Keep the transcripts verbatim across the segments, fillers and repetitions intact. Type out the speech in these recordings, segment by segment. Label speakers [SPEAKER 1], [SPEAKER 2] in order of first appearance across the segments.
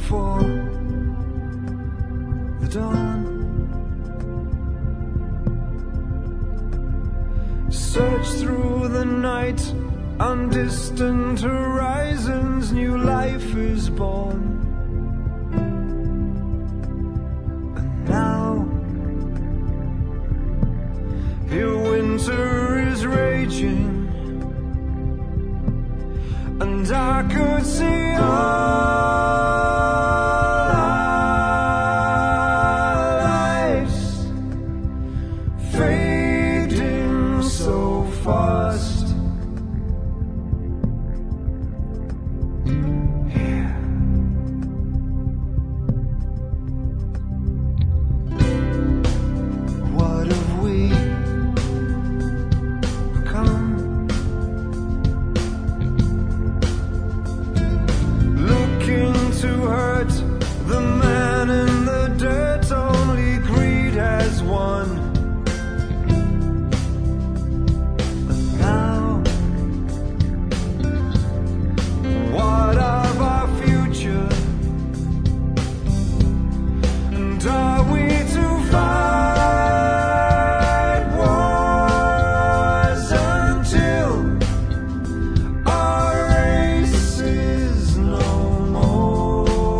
[SPEAKER 1] before the dawn. Search through the night, on distant horizons, new life is born. And now, here winter is raging, and I could see all our lives fading so fast. Yeah. What have we become? To hurt the man in the dirt, only greed has won. And now, what of our future? And are we to fight wars until our race is no more?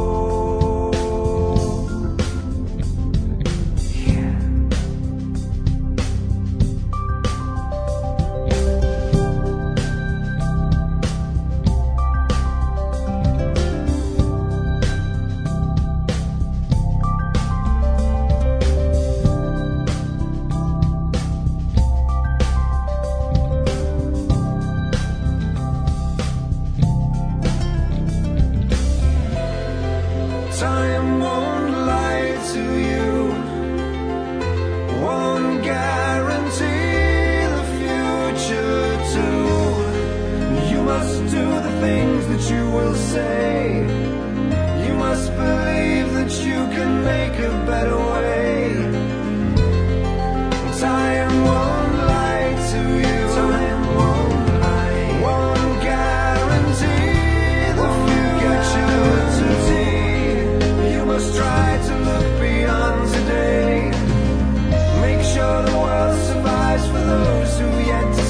[SPEAKER 1] Time won't lie to you, won't guarantee the future too. You must do the things that you will say. You must believe that you can make a better way. Time won't lie to you, time won't lie, won't guarantee the future too. You must try to look beyond today. Make sure the world survives for those who've yet to